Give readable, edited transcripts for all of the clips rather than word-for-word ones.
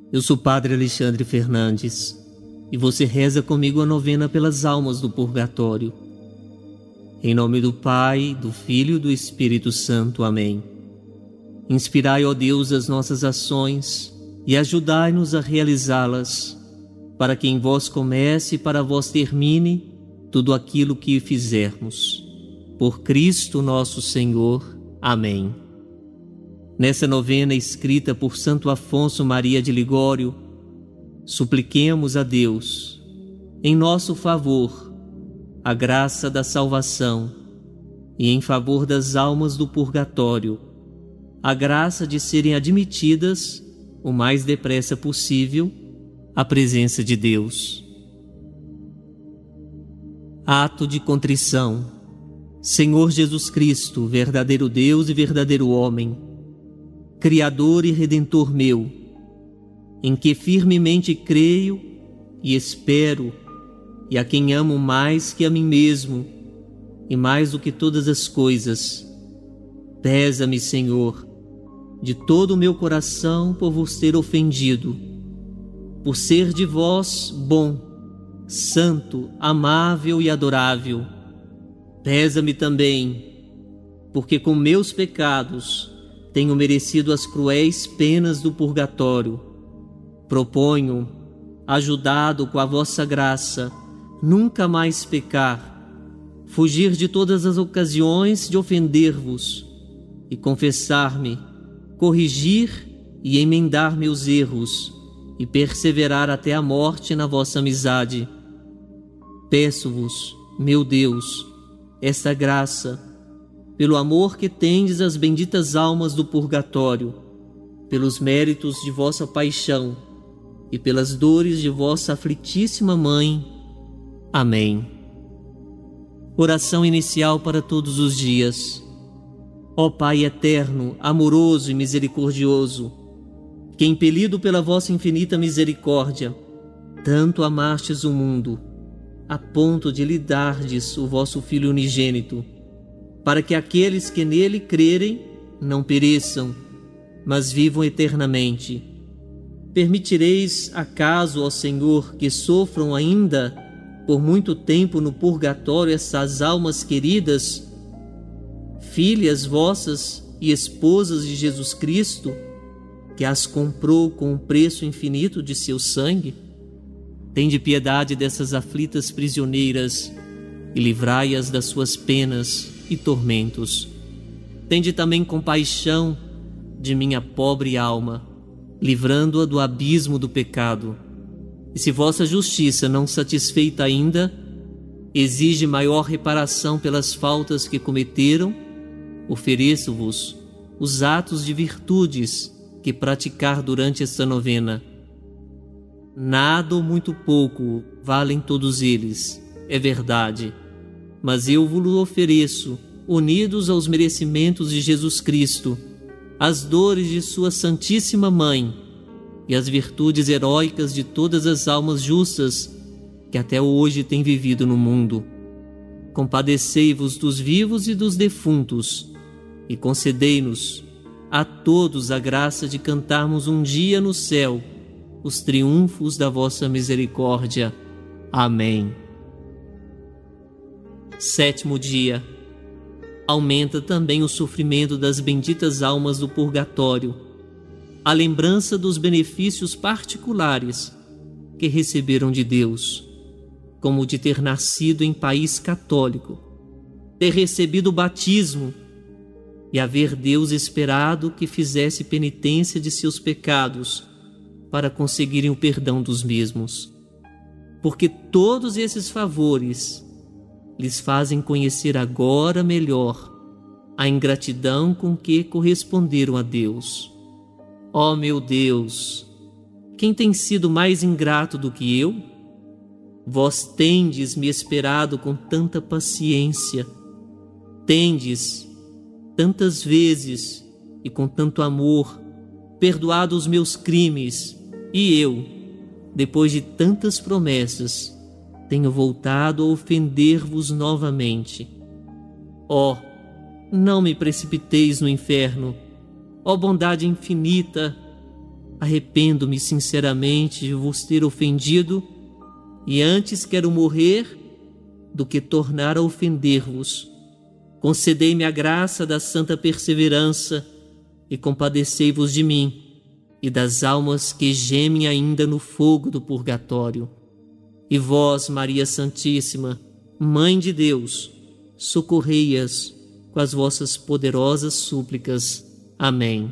Eu sou Padre Alexandre Fernandes e você reza comigo a novena pelas almas do purgatório. Em nome do Pai, do Filho e do Espírito Santo. Amém. Inspirai, ó Deus, as nossas ações e ajudai-nos a realizá-las, para que em vós comece e para vós termine tudo aquilo que fizermos. Por Cristo nosso Senhor. Amém. Nessa novena escrita por Santo Afonso Maria de Ligório, supliquemos a Deus, em nosso favor, a graça da salvação e em favor das almas do purgatório, a graça de serem admitidas o mais depressa possível à presença de Deus. Ato de contrição. Senhor Jesus Cristo, verdadeiro Deus e verdadeiro homem, Criador e Redentor meu, em que firmemente creio e espero, e a quem amo mais que a mim mesmo, e mais do que todas as coisas, pesa-me, Senhor, de todo o meu coração por vos ter ofendido, por ser de vós bom, santo, amável e adorável. Pesa-me também, porque com meus pecados tenho merecido as cruéis penas do purgatório. Proponho, ajudado com a vossa graça, nunca mais pecar, fugir de todas as ocasiões de ofender-vos e confessar-me, corrigir e emendar meus erros e perseverar até a morte na vossa amizade. Peço-vos, meu Deus, esta graça, pelo amor que tendes às benditas almas do purgatório, pelos méritos de vossa paixão e pelas dores de vossa aflitíssima Mãe. Amém. Oração inicial para todos os dias. Ó Pai eterno, amoroso e misericordioso, que impelido pela vossa infinita misericórdia, tanto amastes o mundo, a ponto de lhe dardes o vosso Filho unigênito, para que aqueles que nele crerem não pereçam, mas vivam eternamente. Permitireis, acaso, ó Senhor, que sofram ainda por muito tempo no purgatório essas almas queridas, filhas vossas e esposas de Jesus Cristo, que as comprou com o preço infinito de seu sangue? Tende piedade dessas aflitas prisioneiras e livrai-as das suas penas e tormentos. Tende também compaixão de minha pobre alma, livrando-a do abismo do pecado. E se vossa justiça, não satisfeita ainda, exige maior reparação pelas faltas que cometeram, ofereço-vos os atos de virtudes que praticar durante esta novena. Nada ou muito pouco valem todos eles, é verdade, mas eu vos ofereço, unidos aos merecimentos de Jesus Cristo, as dores de sua Santíssima Mãe e as virtudes heróicas de todas as almas justas que até hoje têm vivido no mundo. Compadecei-vos dos vivos e dos defuntos e concedei-nos a todos a graça de cantarmos um dia no céu os triunfos da vossa misericórdia. Amém. 7º dia. Aumenta também o sofrimento das benditas almas do purgatório, a lembrança dos benefícios particulares que receberam de Deus, como o de ter nascido em país católico, ter recebido o batismo e haver Deus esperado que fizesse penitência de seus pecados para conseguirem o perdão dos mesmos. Porque todos esses favores lhes fazem conhecer agora melhor a ingratidão com que corresponderam a Deus. Ó meu Deus, quem tem sido mais ingrato do que eu? Vós tendes me esperado com tanta paciência, tendes tantas vezes e com tanto amor perdoado os meus crimes, e eu, depois de tantas promessas, tenho voltado a ofender-vos novamente. Ó, não me precipiteis no inferno, ó bondade infinita, arrependo-me sinceramente de vos ter ofendido, e antes quero morrer do que tornar a ofender-vos. Concedei-me a graça da santa perseverança e compadecei-vos de mim e das almas que gemem ainda no fogo do purgatório. E vós, Maria Santíssima, Mãe de Deus, socorrei-as com as vossas poderosas súplicas. Amém.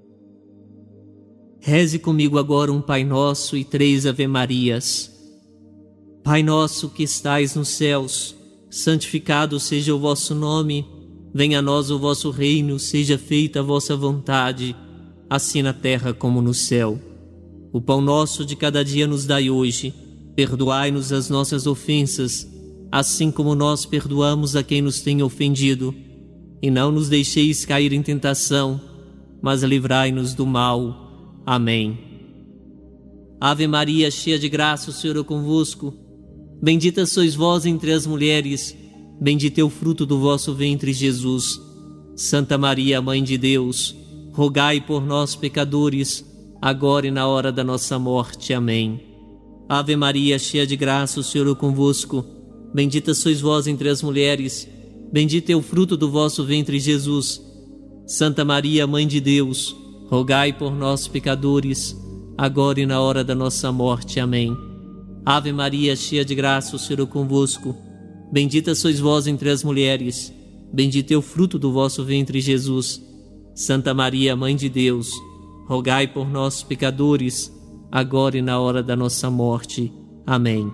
Reze comigo agora um Pai Nosso e 3 Ave-Marias. Pai nosso que estais nos céus, santificado seja o vosso nome. Venha a nós o vosso reino, seja feita a vossa vontade, assim na terra como no céu. O pão nosso de cada dia nos dai hoje. Perdoai-nos as nossas ofensas, assim como nós perdoamos a quem nos tem ofendido. E não nos deixeis cair em tentação, mas livrai-nos do mal. Amém. Ave Maria, cheia de graça, o Senhor é convosco. Bendita sois vós entre as mulheres, bendito é o fruto do vosso ventre, Jesus. Santa Maria, Mãe de Deus, rogai por nós, pecadores, agora e na hora da nossa morte. Amém. Ave Maria, cheia de graça, o Senhor é convosco. Bendita sois vós entre as mulheres, bendito é o fruto do vosso ventre, Jesus. Santa Maria, Mãe de Deus, rogai por nós, pecadores, agora e na hora da nossa morte. Amém. Ave Maria, cheia de graça, o Senhor é convosco. Bendita sois vós entre as mulheres, bendito é o fruto do vosso ventre, Jesus. Santa Maria, Mãe de Deus, rogai por nós, pecadores, agora e na hora da nossa morte. Amém.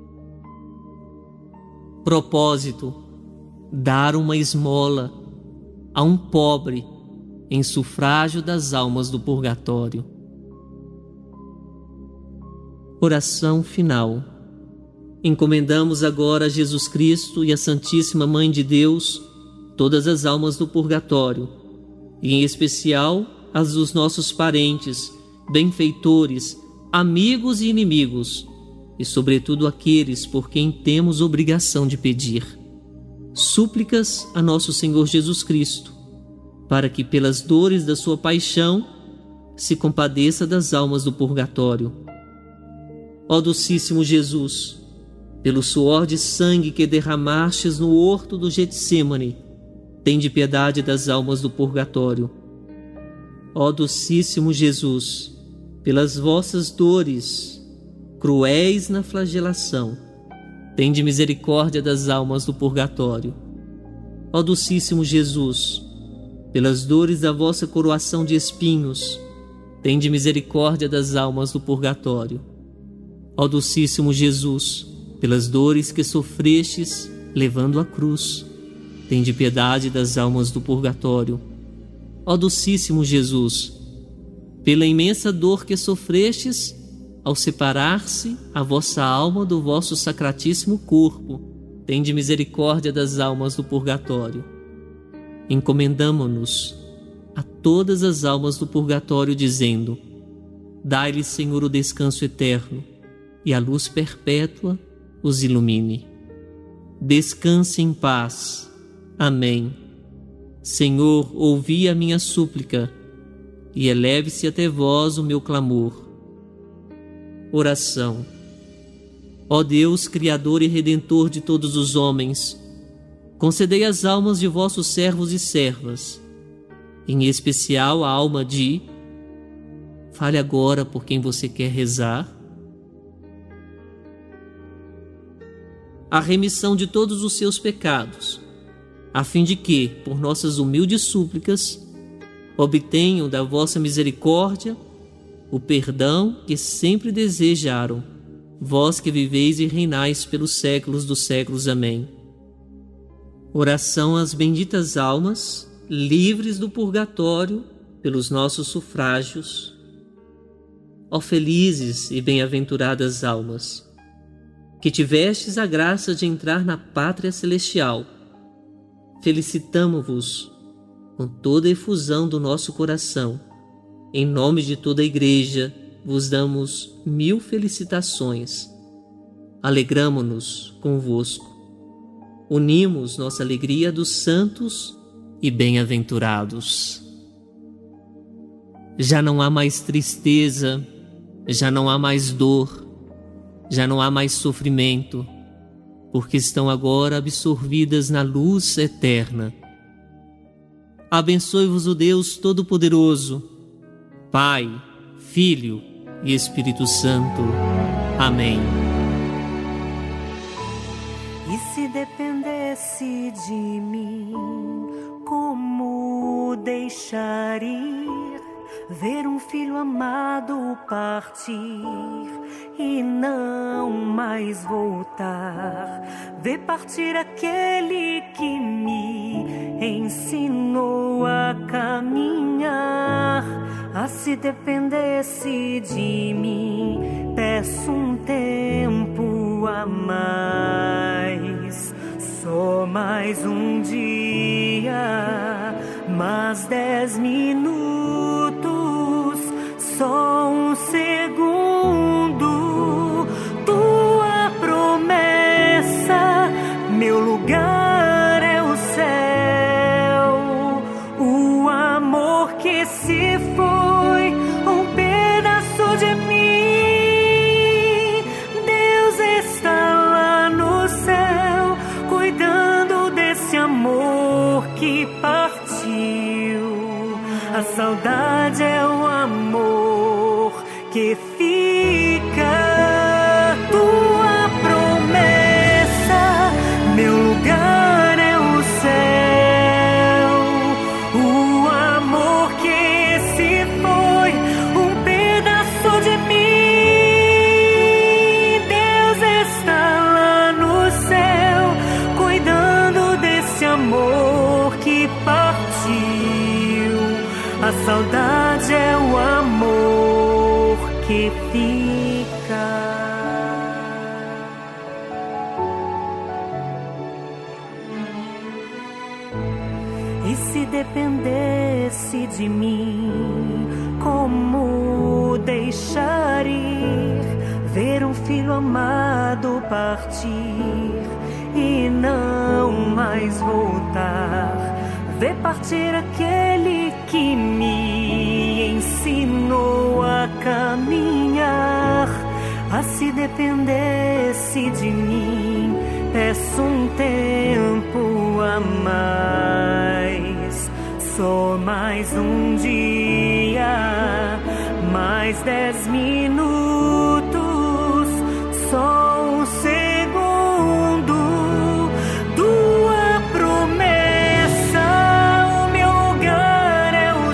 Propósito: dar uma esmola a um pobre em sufrágio das almas do purgatório. Oração final. Encomendamos agora a Jesus Cristo e a Santíssima Mãe de Deus todas as almas do purgatório, e em especial as dos nossos parentes, benfeitores, amigos e inimigos, e sobretudo aqueles por quem temos obrigação de pedir. Súplicas a nosso Senhor Jesus Cristo, para que pelas dores da sua paixão se compadeça das almas do purgatório. Ó docíssimo Jesus, pelo suor de sangue que derramastes no horto do Getsêmani, tende piedade das almas do purgatório. Ó docíssimo Jesus, pelas vossas dores, cruéis na flagelação, tende misericórdia das almas do purgatório. Ó docíssimo Jesus, pelas dores da vossa coroação de espinhos, tende misericórdia das almas do purgatório. Ó docíssimo Jesus, pelas dores que sofrestes levando a cruz, tende piedade das almas do purgatório. Ó docíssimo Jesus, pela imensa dor que sofrestes ao separar-se a vossa alma do vosso sacratíssimo corpo, tende misericórdia das almas do purgatório. Encomendamo-nos a todas as almas do purgatório, dizendo: dai-lhes, Senhor, o descanso eterno, e a luz perpétua os ilumine. Descanse em paz. Amém. Senhor, ouvi a minha súplica, e eleve-se até vós o meu clamor. Oração. Ó Deus, Criador e Redentor de todos os homens, concedei às almas de vossos servos e servas, em especial a alma de... Fale agora por quem você quer rezar. A remissão de todos os seus pecados, a fim de que, por nossas humildes súplicas, obtenham da vossa misericórdia o perdão que sempre desejaram, vós que viveis e reinais pelos séculos dos séculos. Amém. Oração às benditas almas, livres do purgatório pelos nossos sufrágios. Ó felizes e bem-aventuradas almas, que tivestes a graça de entrar na pátria celestial, felicitamo-vos com toda a efusão do nosso coração. Em nome de toda a Igreja, vos damos 1000 felicitações. Alegramo-nos convosco. Unimos nossa alegria dos santos e bem-aventurados. Já não há mais tristeza, já não há mais dor, já não há mais sofrimento, porque estão agora absorvidas na luz eterna. Abençoe-vos o Deus Todo-Poderoso, Pai, Filho e Espírito Santo. Amém. E se dependesse de mim, como deixar ir, ver um filho amado partir e não mais voltar, ver partir aquele que me ensinou a caminhar. Ah, se dependesse de mim, peço um tempo a mais, só mais um dia, mais 10 minutos, só um segundo. Tua promessa, meu lugar é o céu. O amor que se foi, um pedaço de mim. Deus está lá no céu, cuidando desse amor que partiu. A saudade é o amor que fica. Tua promessa, meu lugar é o céu. O amor que se foi, um pedaço de mim. Deus está lá no céu, cuidando desse amor que partiu. A saudade é o amor que fica. E se dependesse de mim, como deixar ir, ver um filho amado partir e não mais voltar, ver partir aquele que me ensinou a caminhar. Ah, se dependesse de mim, peço um tempo a mais, só mais um dia, mais 10 minutos, só um segundo. Tua promessa, o meu lugar é o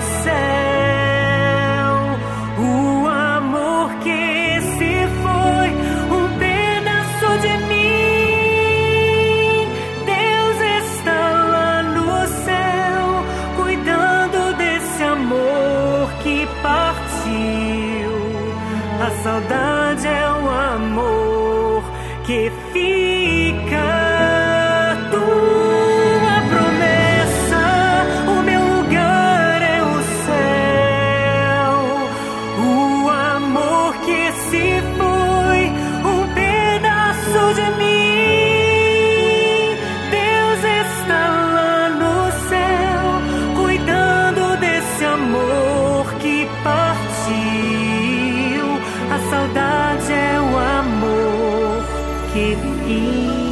céu. O amor que se foi, um pedaço de mim. Deus está lá no céu, cuidando desse amor que partiu. A saudade é o amor que fica. Tua promessa, o meu lugar é o céu. O amor que se foi, um pedaço de mim. Deus está lá no céu, cuidando desse amor que partiu. A saudade é o amor que fica.